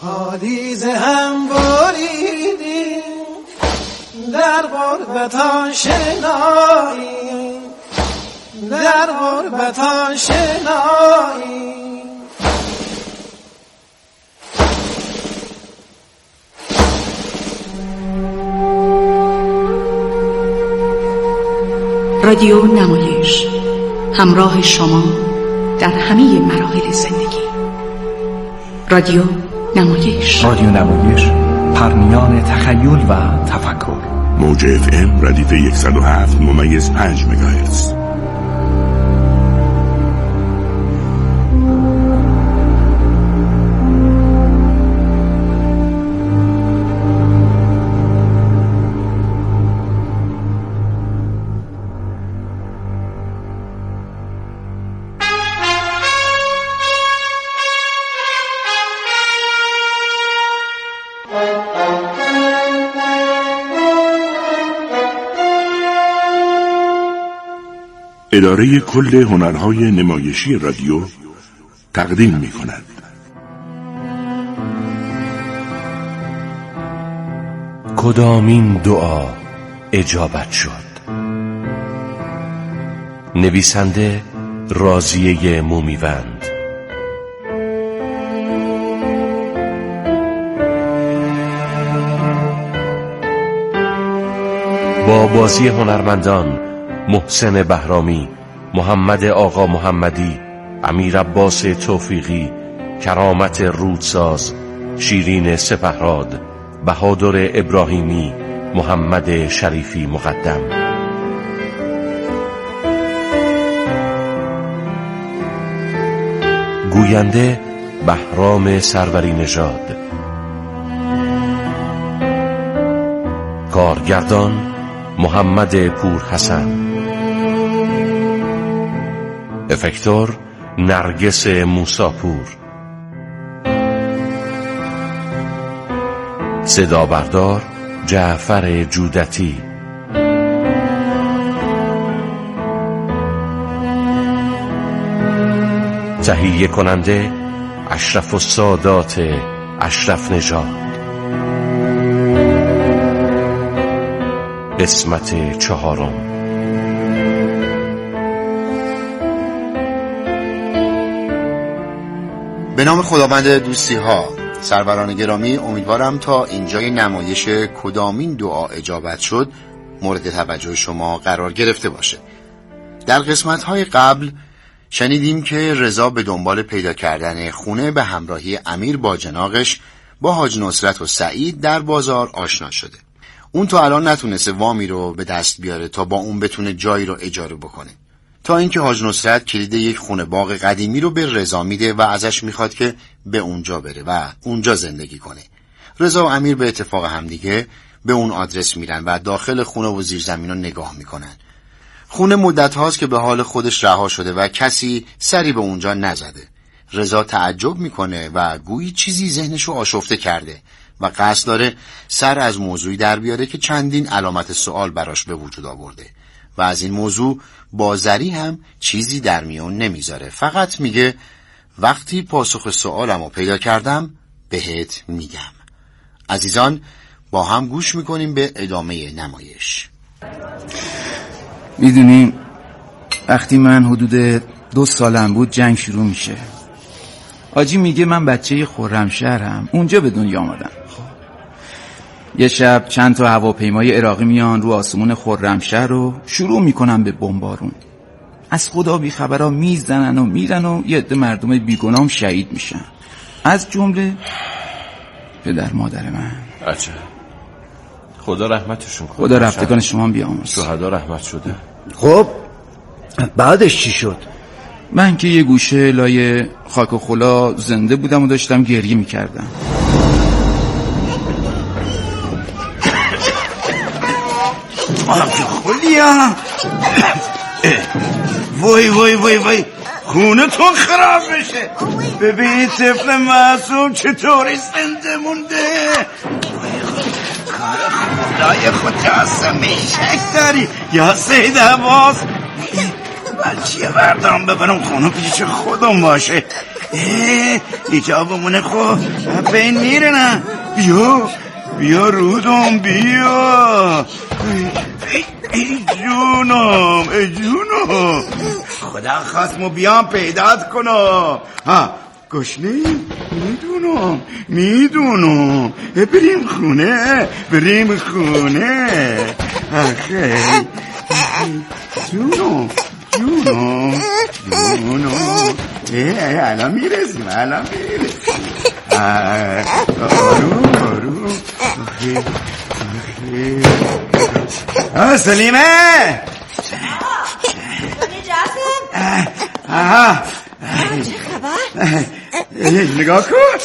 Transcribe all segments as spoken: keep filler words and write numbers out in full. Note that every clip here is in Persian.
حالیز هم بریدیم در غربتان شنایی، در غربتان شنایی. رادیو نمایش، همراه شما در همه مراحل زندگی. رادیو نمایش، رادیو نمایش، پرمیان تخیل و تفکر. موج اف ام ردیف صد و هفت ممیز پنج مگاهرتز. اداره کل هنرهای نمایشی رادیو تقدیم می کند. کدامین دعا اجابت شد؟ نویسنده راضیه مومیوند. با بازی هنرمندان محسن بهرامی، محمد آقا محمدی، امیر عباس توفیقی، کرامت رودساز، شیرین سپهراد، بهادر ابراهیمی، محمد شریفی مقدم. گوینده بهرام سروری نژاد. کارگردان محمد پور حسن. افکتور نرگس موساپور. صدا بردار جعفر جودتی. تهیه کننده اشرف السادات اشرف نژاد. قسمت چهارم. به نام خداوند دوستی ها، سروران گرامی، امیدوارم تا اینجای نمایش کدامین دعا اجابت شد مورد توجه شما قرار گرفته باشه. در قسمت های قبل شنیدیم که رضا به دنبال پیدا کردن خونه به همراهی امیر با جناقش با حاج نصرت و سعید در بازار آشنا شده. اون تا الان نتونسته وامی رو به دست بیاره تا با اون بتونه جایی رو اجاره بکنه، تا اینکه حاج نصرت کلید یک خونه باغ قدیمی رو به رضا میده و ازش میخواد که به اونجا بره و اونجا زندگی کنه. رضا و امیر به اتفاق همدیگه به اون آدرس میرن و داخل خونه و زیرزمین رو نگاه میکنن. خونه مدت هاست که به حال خودش رها شده و کسی سری به اونجا نزده. رضا تعجب میکنه و گویی چیزی ذهنشو آشفته کرده و قصد داره سر از موضوعی در بیاره که چندین علامت سوال براش به وجود آورده و از این موضوع با زری هم چیزی در میون نمیذاره. فقط میگه وقتی پاسخ سوالمو پیدا کردم بهت میگم. عزیزان، با هم گوش میکنیم به ادامه نمایش. میدونیم وقتی من حدود دو سالم بود جنگ شروع میشه. آجی میگه من بچه خرمشهرم، اونجا به دنیا آمدم. یه شب چند تا هواپیمای عراقی میان رو آسمون خرمشهر رو شروع میکنن به بمبارون. از خدا بی خبرها میزنن و میرن و یه عده مردم بیگناه شهید میشن، از جمله پدر مادر من. عجب. خدا رحمتشون کنه. خدا رفتگان شما بیامرز. شهدا رحمت شده. خب بعدش چی شد؟ من که یه گوشه لای خاک و خلا زنده بودم و داشتم گریه میکردم. آب خلیم. وای وای وای وای خونه تون خراب بشه. ببین طفل معصوم چطوری زنده مونده. کار خدای خود جاسم میشک داری یا سید عباس. من چیه بردارم ببرم خونه پیش خودم باشه. اینجا بمونه خب به این میره نه. بیا بیا رودم بیا. ای, ای جونم ای جونم خدا خواست مو بیام پیدات کنم. ها گشنه میدونم میدونم بریم خونه بریم خونه. آخه جونم جونم جونم الان میرسیم الان میرسیم. آروم آروم. آخه آخه سلیمه آها چه خبر؟ نگاه کن.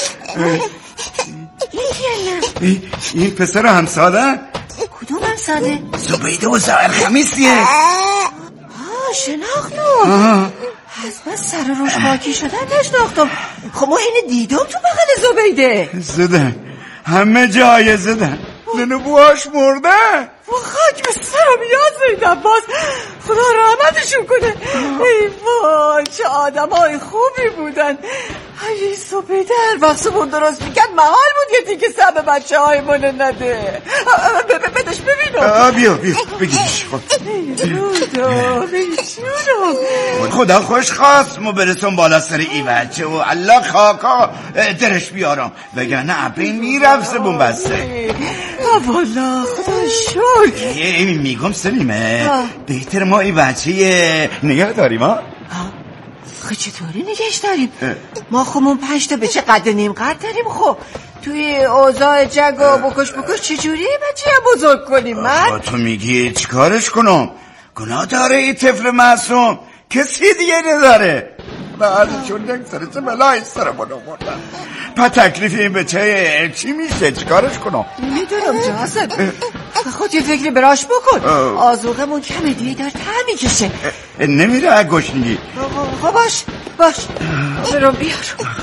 این پسر همساده؟ کدوم همساده؟ زبیده و زهر خمیسیه. آه شناختم. از بس سر روش خاکی شدن نشناختم. خب ما اینه دیدم تو بغل زبیده. زدن همه جای زدن. لنبوهاش مرده. و خاک به سرم یاد زیدن باز. خدا رحمتشون کنه. ای وای چه آدم های خوبی بودن. ای زبیده هر وقت سمون درست میکرد محال بود یه تیکه سر به بچه های منو نده. بدش ببینم. بیا بیا بگیرش. ای رودم ای جونم. خدا خوش خواست ما برسم بالا سر ای بچه و الله خاکا درش بیارم وگرنه اپین میرفت سبون بسته. والا خدا شکر. میگم سلیمه بهتر ما ای بچه نگه داریم. ها خب چطوری نگهش داریم؟ ما خودمون پنج تا بچه قد نیم قد داریم. خب توی اوضاع جنگ و بکش بکش چجوری بچه هم بزرگ کنیم؟ من تو میگی چیکارش کنم؟ گناه داره ای طفل معصوم کسی دیگه نداره. بعد چون نگذاره چه بلایی سر منو بردن. پا تکلیف این بچه چی میشه؟ چیکارش کنم؟ میدونم جاسم خود یه فکری براش بکن. آذوقمون کمه دیگه دار تر میکشه. نمیره گشنگی. خب باش باش برم بیار.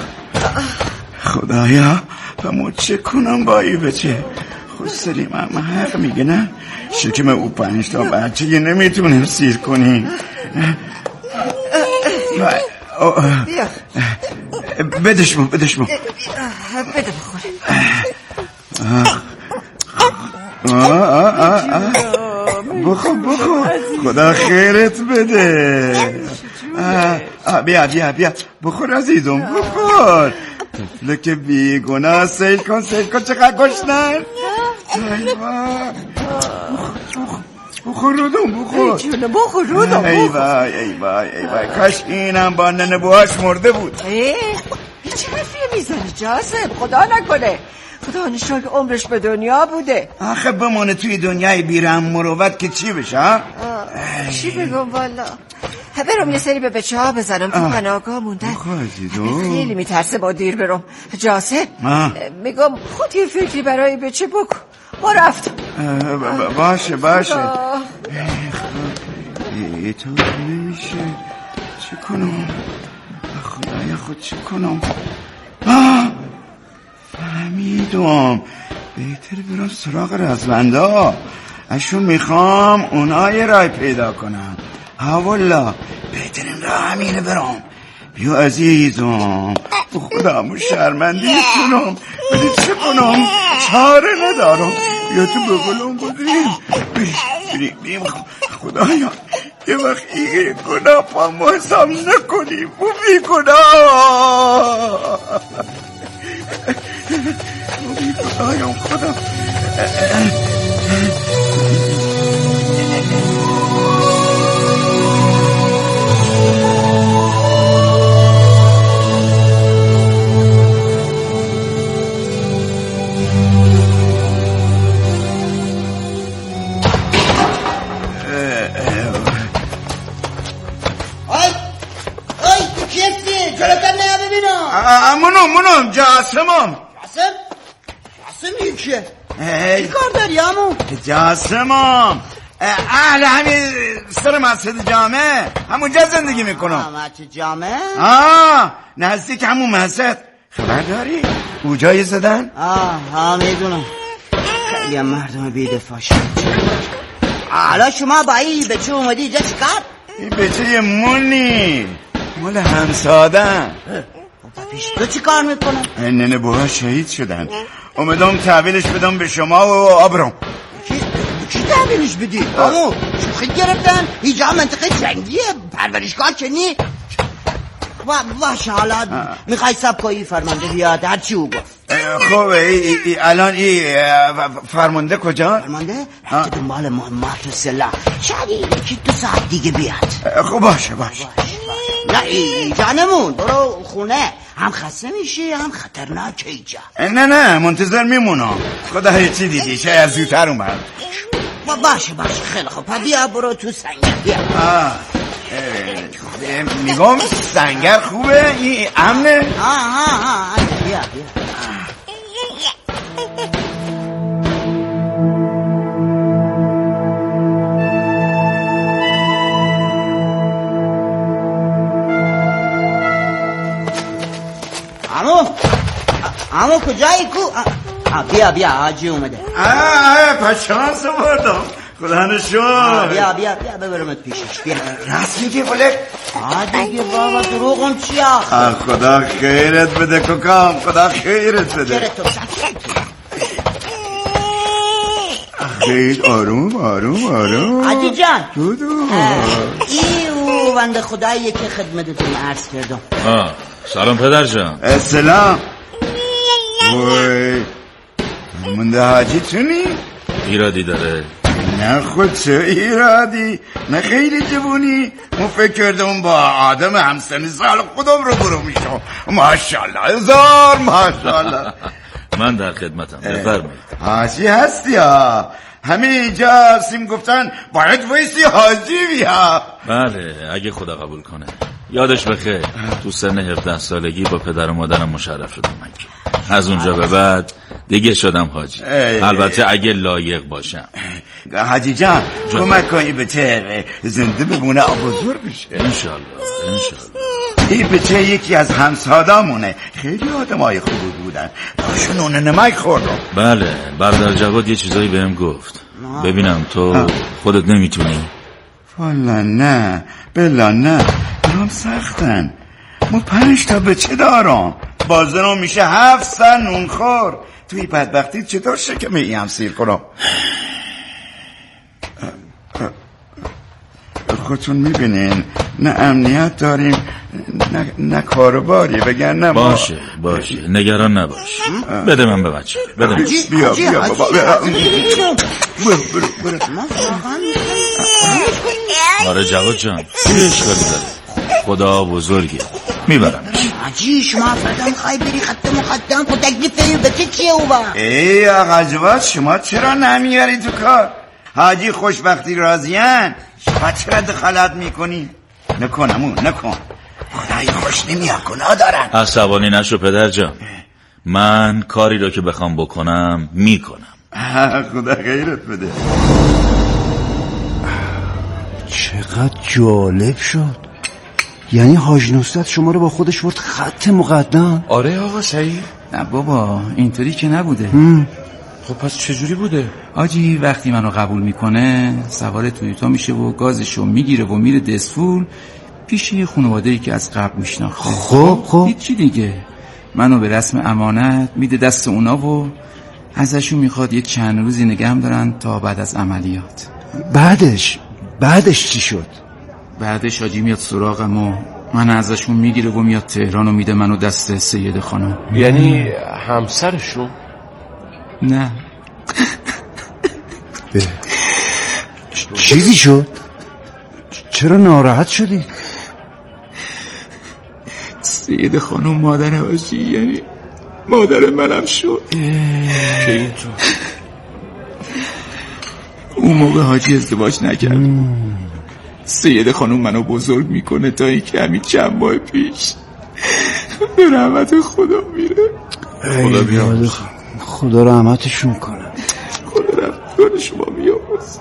خدایا همون چه کنم با ای بچه؟ خود سلیم هم حق میگه نه شکم او پنج تا بچه یه نمیتونیم سیر کنیم. بیا بدش مون بدش مون بده بخوره. بخور بخور خدا خیرت بده. بیا بیا بیا بخور عزیزم بخور. طفله که بیگناه سیل کن سیل کن چقدر گشنن. بخور رودم بخور. بخور رودم ای وای ای وای ای وای کاش اینم با ننبوهاش مرده بود. ای چه حرفی میزنی جاسم؟ خدا نکنه. خدا نشان که عمرش به دنیا بوده. آخه بمونه توی دنیای بیرم مروت که چی بشه؟ چی بگم والا برم یه سری به بچه ها بزنم تو پناهگاه موندن. خیلی میترسه با دیر برم. جاسم میگم خود یه فکری برای بچه بکن. ما رفت باشه باشه. ای تو نمیشه چی کنم؟ خدای خود چی کنم؟ فهمیدم بهتر برم سراغ رزمندا. اشون میخوام اونا یه رای پیدا کنم. ها والا بهترین راه همینه برام. بیا عزیزم خدا همون شرمندی کنم ولی چه کنم چاره ندارم. بیا تو بگلم بودیم بریم بریم خدایا یه وقت ایگه گناه پا ما حساب نکنیم و بی گناه بی خدایم خدا. منم منم جاسمم. جاسم؟ جاسم یکیه چی کار داری همون؟ جاسمم اهل همین سر مسجد جامعه همونجا زندگی میکنم. مسجد جامعه؟ آه نزدیک همون مسجد. خبر داری؟ اونجایی زدن؟ آه ها میدونم خیلی هم مردم بیدفاع شد. حالا شما با این بچه اومدی اینجا چیکار؟ این بچه مونی مال همسادن. پیش تو چی کار میکنم؟ ننه بابا شهید شدن، اومدم تحویلش بدم به شما و آبرام. چی تحویلش بدی؟ آمو شوخی گرفتن؟ اینجا منطقه جنگیه، پرورشگاه که نی؟ باشه حالا میخوای سبکایی فرمانده بیاد هرچی او گفت. خب ای ای الان ای فرمانده کجا؟ فرمانده؟ رفته دنبال مهمات و سلاح، شاید یکی دو ساعت دیگه بیاد. خب باشه باشه. نه اینجا نمون، برو خونه، هم خسته میشی هم خطرناک اینجا. نه نه منتظر میمونم، خدا هیچی دیدی شاید زودتر اومد. باشه باشه خیلی خوب، بیا برو تو سنگر بیا. میگم سنگر خوبه؟ این امنه؟ آه آه آه بیا بیا. عمو عمو کجایی کو؟ بیا بیا آجی اومده. آه پس شانس بردم، خدا نشون. بیا بیا بیا ببرمت پیشش بیا. راست میگی بله؟ آه دیگه بابا دروغم چی آخه؟ خدا خیرت بده کوکام، خدا خیرت بده. خیرت تو خیلی آروم آروم آروم. آجی جان دودو ای او بنده خداییه که خدمتتون عرض کردم. آه سلام پدر جان. سلام. وای منده حاجی تونی؟ ایرادی داره؟ نه خود چه ایرادی، نه خیلی جوونی. من فکر کردم با آدم همسنی سال خودم رو برو میشم. ماشاءالله هزار ماشاءالله. من در خدمتم، بفرمایید. حاجی هستی ها؟ همه اینجا هستیم گفتن باید ویسی حاجی بیا. بله اگه خدا قبول کنه. یادش بخیر تو سن هفده سالگی با پدر و مادرم مشرف شدم مکه، از اونجا به بعد دیگه شدم حاجی. البته اگه لایق باشم. حاجی جان کمک کنی بچه زنده بمونه بزرگ بشه انشالله انشالله. این بچه یکی از همسادامونه، خیلی آدم های خوبی بودن، داشون نونه نمک خوردم. بله برادر جواد یه چیزایی بهم گفت. ببینم تو خودت نمیتونی؟ والا نه بلا نه، برام سختن. ما پنج تا بچه دارم، بازنم میشه هفت سن نونخور. توی بدبختی چطور شکم این هم سیر کنم؟ خودتون میبینین نه امنیت داریم نه, نه کارباری بگن نه ما. باشه باشه نگران نباش. بده من به بچه بده من. بیا بیا بابا آره جواد جان چه اشکالی داره؟ خدا بزرگه میبرمش. حاجی شما فردا میخوای بری خط مقدم خود تکلیف این بچه چیه او با؟ ای آقا جواد شما چرا نمیاری تو کار؟ حاجی خوشبختی راضیان، شما چرا دخالت میکنی؟ نکنمون نکن، خدای خوش نمیاد گناه دارن. عصبانی نشو پدر جان، من کاری رو که بخوام بکنم میکنم. خدا خیرت بده. چقدر جالب شد، یعنی حاج نصرت شما رو با خودش برد خط مقدم؟ آره آقا سعید. نه بابا اینطوری که نبوده. خب پس چجوری بوده؟ آجی وقتی منو قبول میکنه سوار تویوتا میشه و گازشو میگیره و میره دسفول پیش یه خانواده‌ای که از قبل میشناخته. خب خب هیچی دیگه، منو به رسم امانت میده دست اونا و ازشون میخواد یه چند روزی نگهم دارن تا بعد از عملیات. بعدش بعدش چی شد؟ بعدش حاجی میاد سراغم و من ازشون میگیره و میاد تهران و میده منو دست سید خانم. یعنی همسرشون؟ نه چیزی شد؟ چرا ناراحت شدی؟ سید خانم مادر حاجی یعنی مادر منم شد. که اینطور اون موقع حاجی ازدواج نکرد. سید خانم منو بزرگ میکنه تا این که همین چند ماه پیش به رحمت خدا میره. خدا بیامرز. خدا رحمتشون کنه. خدا رحمت شما بیامرز.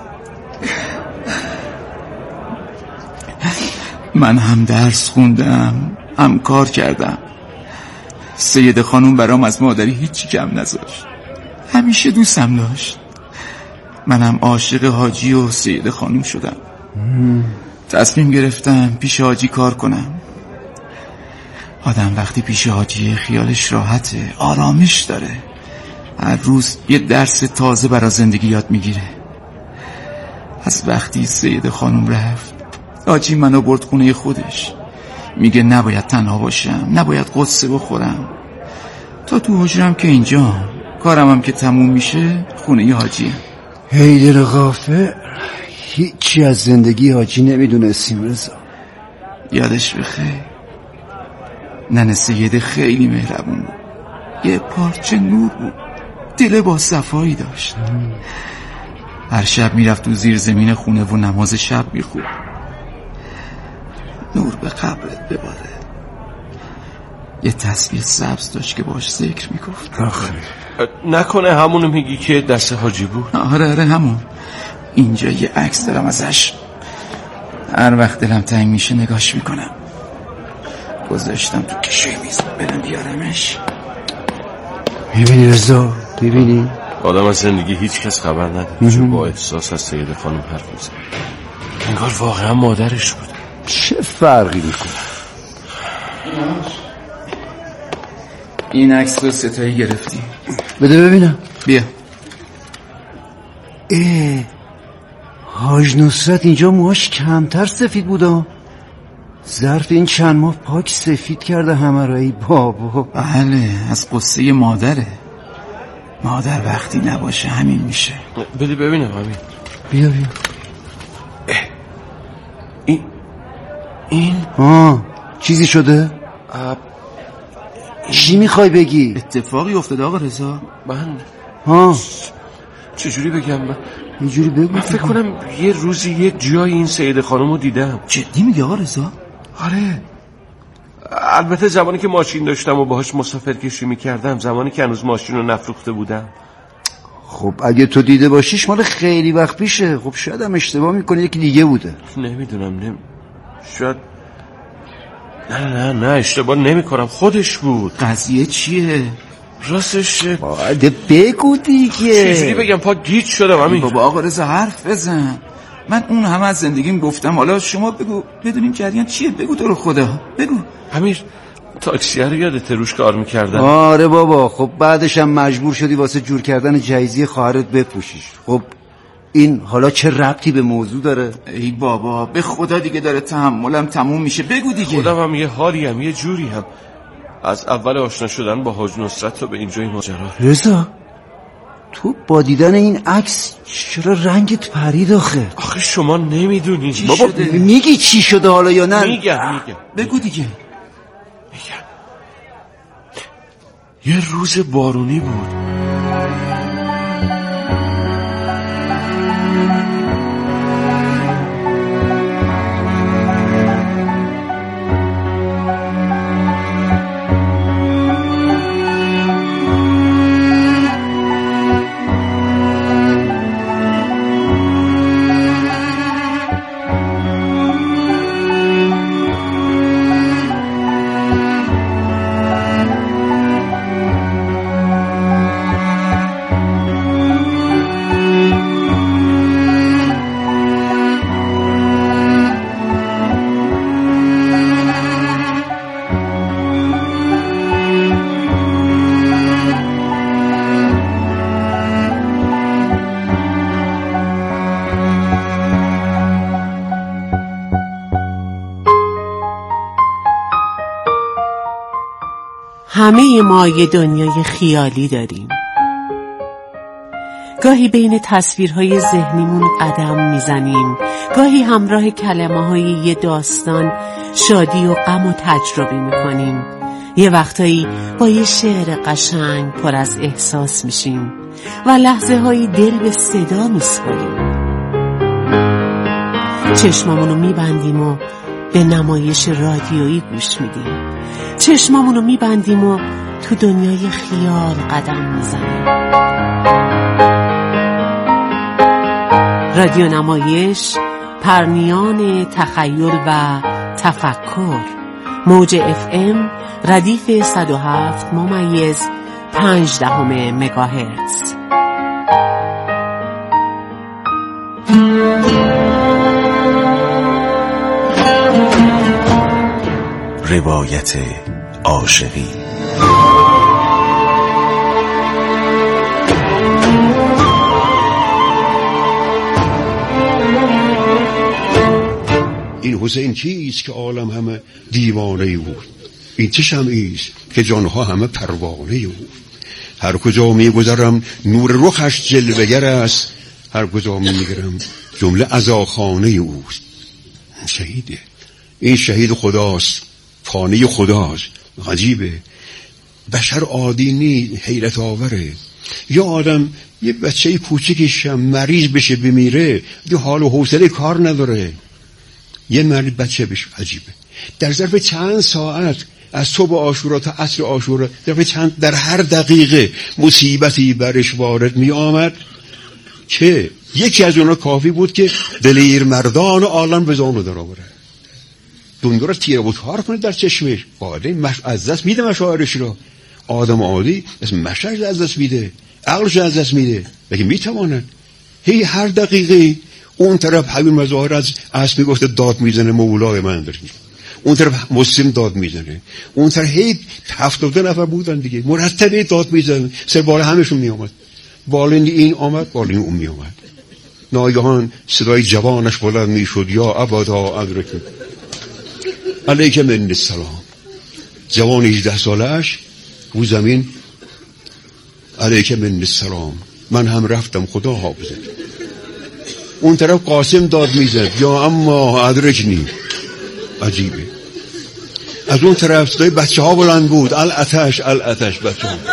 من هم درس خوندم هم کار کردم. سید خانم برام از مادری هیچی کم نذاشت، همیشه دوستم داشت. منم عاشق حاجی و سید خانم شدم. تصمیم گرفتم پیش حاجی کار کنم. آدم وقتی پیش حاجی خیالش راحته، آرامش داره، هر روز یه درس تازه برای زندگی یاد میگیره. از وقتی سید خانم رفت، حاجی منو برد خونه خودش. میگه نباید تنها باشم، نباید قصه بخورم. تا تو حجرم که اینجا، کارم هم که تموم میشه خونه حاجی. حیدر غافر هیچی از زندگی حاجی نمیدونستیم رضا. یادش بخیر. ننه سید خیلی مهربون بود، یه پارچه نور بود، دل با صفایی داشت. هر شب میرفت تو زیر زمین خونه و نماز شب میخوند. نور به قبرت بباره. یه تصویر سبز داشت که باش ذکر میگفت. آخه نکنه همونو میگی که دست حاجی بود؟ آره آره همون. اینجا یه عکس دارم ازش، هر وقت دلم تنگ میشه نگاش میکنم. گذاشتم تو کشوی میز، برم بیارمش. میبینی رضا؟ میبینی؟ آدم از زندگی هیچ کس خبر نداره، چون با احساس از سید خانم حرف میزنه. انگار واقعا مادرش بود. چه فرقی میکنه؟ این عکس رو ستایی گرفتی. بده ببینم. بیا. اه حاج نصرت اینجا موهاش کمتر سفید بودا، ظرف این چند ماه پاک سفید کرده همه را. ای بابا. بله از قصه مادره. مادر وقتی نباشه همین میشه. بده ببینم همین. بیا بیا. این این آه چیزی شده؟ اب... چی میخوای بگی؟ اتفاقی افتاده آقا رضا؟ من ها چجوری بگم؟ من اینجوری بگو. من فکر کنم یه روزی یه جای این سید خانم رو دیدم. جدی میگی آقا رضا؟ آره، البته زمانی که ماشین داشتم و باهاش مسافر کشی میکردم، زمانی که هنوز ماشین رو نفروخته بودم. خب اگه تو دیده باشیش مال خیلی وقت پیشه. خب شاید هم اشتباه میکنه، یکی دیگه بوده. نمیدونم نمی... شاید نه نه نه اشتباه نمی کنم، خودش بود. قضیه چیه؟ راستش باید بگو دیگه. چجوری بگم؟ پا گیج شدم همین. بابا آقا رضا حرف بزن. من اون همه از زندگیم گفتم، حالا شما بگو بدونیم جریان چیه. بگو تو رو خدا بگو. امیر تاکسی رو یادت روش کار میکردم؟ آره بابا. خب بعدش هم مجبور شدی واسه جور کردن جایزه خواهرت بپوشیش. خب این حالا چه ربطی به موضوع داره؟ ای بابا به خدا دیگه داره تحملم تموم میشه. بگو دیگه. خودم هم یه حالی هم یه جوری هم از اول آشنا شدن با حاج نصرت تا به اینجای ماجرا. رضا تو با دیدن این عکس چرا رنگت پرید آخه؟ آخه شما نمیدونی بابا. میگی چی شده حالا یا نه؟ میگم میگم بگو دیگه. میگم یه روز بارونی بود. همه ما یه دنیای خیالی داریم. گاهی بین تصویرهای ذهنیمون قدم میزنیم، گاهی همراه کلمه‌های یه داستان شادی و غم و تجربه میکنیم. یه وقتایی با یه شعر قشنگ پر از احساس میشیم و لحظه هایی دل به صدا میسپاریم. چشمامونو میبندیم و به نمایش رادیویی گوش میدیم. چشمامونو میبندیم و تو دنیای خیال قدم میزنیم. رادیو نمایش، پرنیان تخیل و تفکر. موج اف ام ردیف صد و هفت ممیز پنج دهم مگاهرتز. روایت عاشقی. این حسین کیست که عالم همه دیوانه او؟ این چه شمعیست که جانها همه پروانه او؟ هر کجا می گذرم نور رخش جلوه‌گر است، هر کجا می گرم جمله عزاخانه اوست. شهیده، این شهید خداست، فانه خداست. عجیبه، بشر عادی نی، حیرت آوره. یا آدم یه بچه کوچیکش مریض بشه بمیره یه حال و حوصله کار نداره، یه مریض بچه بشه. عجیبه، در ظرف چند ساعت از صبح عاشورا تا عصر عاشورا در چند در هر دقیقه مصیبتی برش وارد می آمد که یکی از اونا کافی بود که دلیر مردان عالم به زانو در آوره، دنیا را تیره و تار کنه در چشمش. قاعده مش از دست میده مشاعرش را. آدم عادی از مشاعرش از دست میده، عقلش از دست میده. بگه میتواند هی هر دقیقه اون طرف همین مظاهر از اسب میگفته داد میزنه مولای من داریم، اون طرف مسلم داد میزنه، اون طرف هی هفتاد نفر بودن دیگه مرتبه داد میزنه، سر بالا همشون میامد، بالا این آمد بالا اون میامد. ناگهان صدای جوانش بلند میشد، یا ابدا ادرک علیک من السلام. جوان هجده سالش رو زمین، علیک من السلام، من هم رفتم خدا حافظت. اون طرف قاسم داد میزد، یا اما ادرکنی. عجیبه. از اون طرف صدای بچه ها بلند بود، الاتش الاتش. بچه ها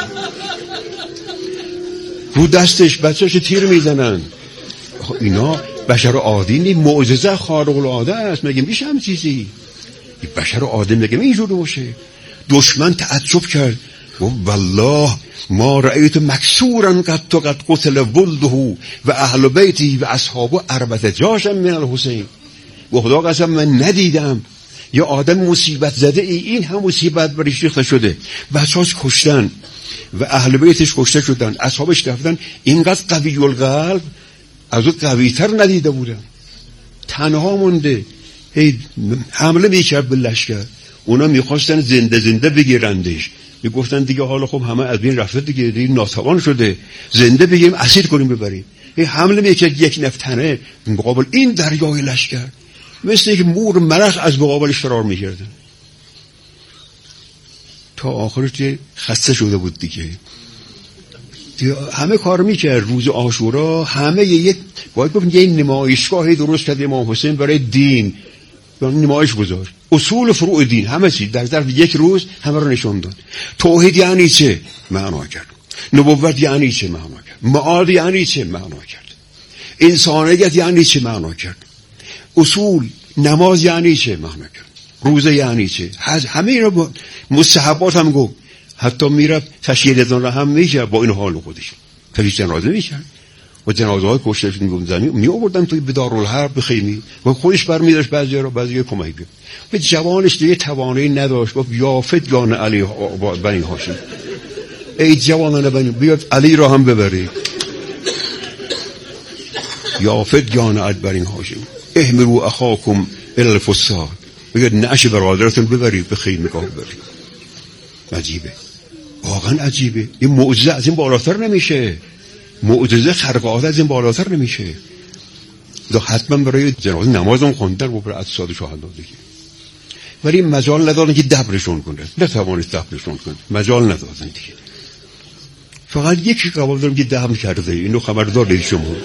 رو دستش بچه‌ش تیر میزنن. اینا بشر عادی نی، معجزه خارق العاده است. مگه میشه هم چیزی؟ بشر عادی مگه اینجوری باشه؟ دشمن تعجب کرد، گفت والله ما رأیت مکسورا قد قد قتل ولده و اهل بیتی و اصحابه اربعه جاشا من الحسین. و خدا قسم من ندیدم یه آدم مصیبت زده ای این هم مصیبت برش ریخته شده، بچه‌هاش کشتن و اهل بیتش کشته شدن، اصحابش رفتن، اینقدر قوی القلب از اون قوی‌تر ندیده بودن. تنها مونده، هی حمله میکرد به لشکر. اونا میخواستن زنده زنده بگیرندش، میگفتن دیگه حالا خب همه از بین رفته دیگه، دیگه ناتوان شده، زنده بگیریم اسیر کنیم ببریم. هی حمله میکرد یک نفتنه مقابل این دریای لشکر، مثل یک مور ملخ از مقابلش فرار میکردن. تا آخرش خسته شده بود دیگه. همه کار میکرد. روز عاشورا همه یک باید گفتن یه نمایشگاهی درست کرد امام حسین برای دین، نمایش گذاشت اصول فروع دین، همه چی در ظرف یک روز همه رو نشون داد. توحید یعنی چه؟ معنا کرد. نبوت یعنی چه؟ معنا کرد. معاد یعنی چه؟ معنا کرد. انسانیت یعنی چه؟ معنا کرد. اصول نماز یعنی چه؟ معنا کرد. روزه یعنی چه؟ همه اینا مستحبات هم گفت. حتی میرفت تشییع جنازه هم میکرد با این حال خودش، تشییع جنازه میکرد و جنازه های کشته شده میگفتن می آوردن توی دارالحرب بخیمی و خودش برمی‌داشت، بعضی را بعضی کمک بیاد. به جوانش دیگه توانایی نداشت، گفت یا فتیان علی بنی هاشم، ای جوانان بنی بیاد علی را هم ببرید، یا فتیان علی بنی هاشم احملوا اخاکم الی الفساد، بگید نعش برادرتون ببرید به خیمگاه ببرید. عجیبه، واقعا عجیبه. این معجزه از این بالاتر نمیشه، معجزه خارق العاده از این بالاتر نمیشه. دا حتما برای جنازه نمازم خوندن و برای اجساد شهدا دیگه، ولی مجال ندادن که دفنشون کنه، نتوانست دفنشون کنه، مجال ندادن دیگه. فقط یکی قبول دارم که دفن کرده، اینو خبردار دید شما.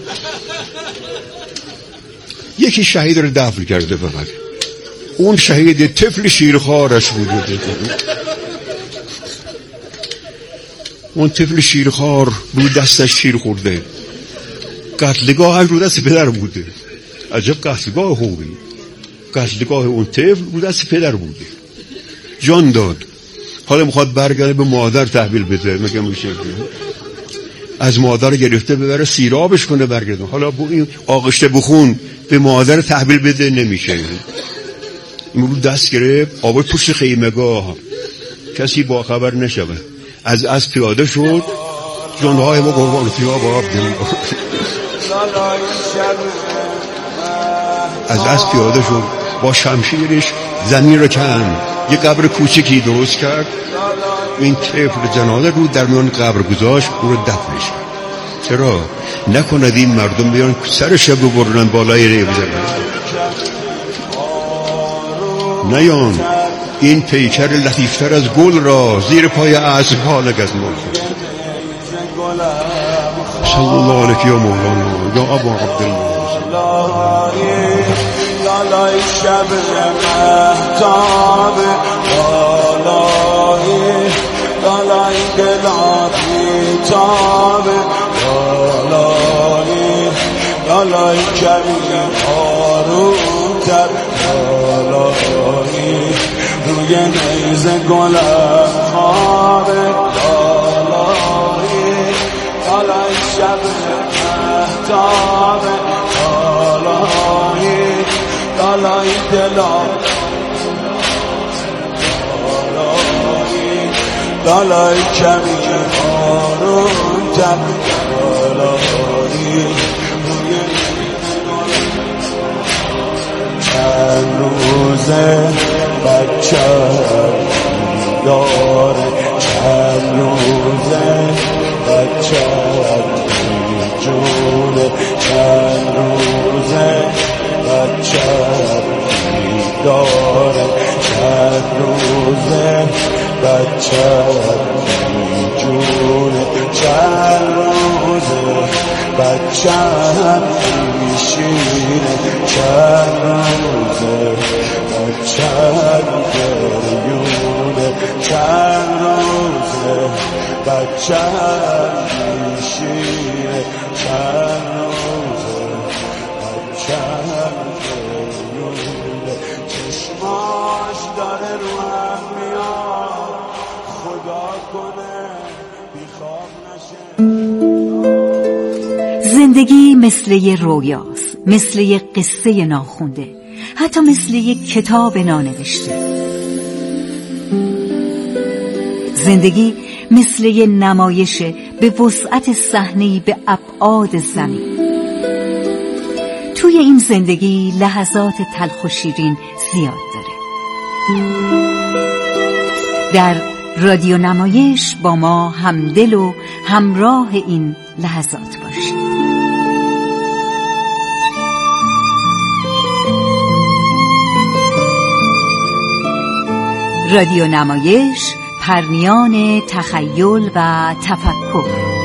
یکی شهید رو دفن کرده فقط، اون شهید طفل شیرخوارش بوده. اون طفل شیرخوار رو دستش شیر خورده، قتلگاهش رو دست پدر بوده. عجب قتلگاه خوبی. قتلگاه اون طفل رو دست پدر بوده، جان داد. حالا میخواد برگرده به مادر تحویل بده، مگه میشه؟ از مادر گرفته ببره سیرابش کنه برگرده. حالا با این آغشته بخون به مادر تحویل بده، نمیشه. این رو دست گرفت آورد پشت خیمگاه، کسی با خبر نشوه. از از پیاده شد، جانهای ما قربان خیاب آب دیم. از از پیاده شد، با شمشیرش زمین را کند، یه قبر کوچکی درست کرد، این طفل جنازه رو در میان قبر گذاشت، او رو دفنش کرد. چرا نکند این مردم بیان سرش رو ببرن بالای ریو زدن؟ نیان این پیکر لطیفتر از گل را زیر پای اسب حالک از مال کرد. صلی الله علیک یا مولانا یا ابا عبدالله. لالای شب مهتاب، لالای لالای دلابی تاب، لالای لالای کبیر آروم تر، لالای روی نیزه گلم خوابه، لالای لالای شب مهتاب، لالای لالای دلابی، لالای کبیر آروم تر، لالای چند روزه بچه داره، چند روزه بچه جونه، چند روزه بچه داره، چند روزه بچه جونه، چند روزه بچه میشینه، چند روزه بچه گریونه، چند روزه بچه میشینه، چند روزه بچه گریونه، چشماش داره رو هم میاد، خدا کنه بیخواب نشه. زندگی مثل یه رویاست، مثل یه قصه ناخونده، حتی مثل یه کتاب نانوشته. زندگی مثل یه نمایش به وسعت صحنه‌ای به ابعاد زمین. توی این زندگی لحظات تلخ و شیرین زیاد داره. در رادیو نمایش با ما همدل و همراه این لحظات باشید. رادیو نمایش، پرنیان تخیل و تفکر.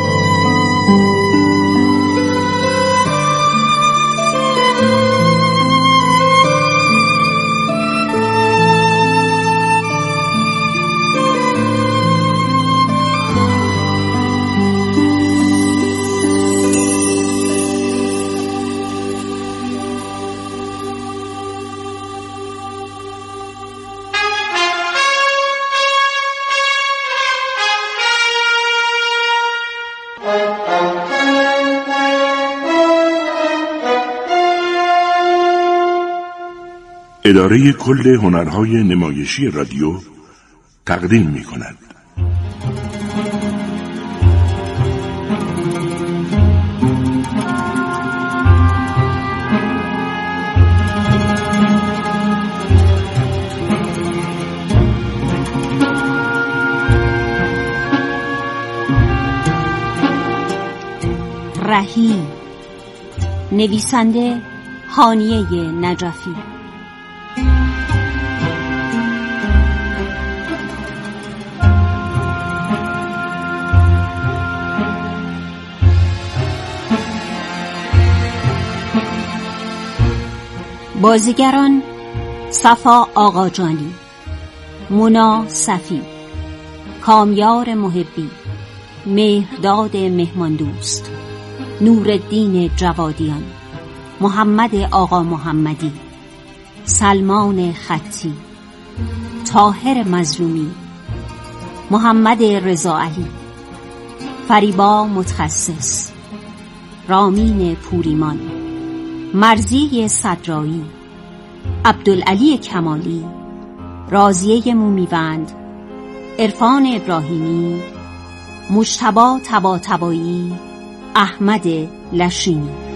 اداره کل هنرهای نمایشی رادیو تقدیم می کند. رحیم، نویسنده هانیه نجفی. بازیگران: صفا آقاجانی، مونا صفی، کامیار محبی، مهرداد مهماندوست، نورالدین جوادیان، محمد آقا محمدی، سلمان خطی، طاهر مظلومی، محمد رضا علی، فریبا متخصص، رامین پوریمان، مرزی صدرایی، عبدالعلی کمالی، راضیه مومیوند، عرفان ابراهیمی، مجتبی طباطبایی، احمد لشینی.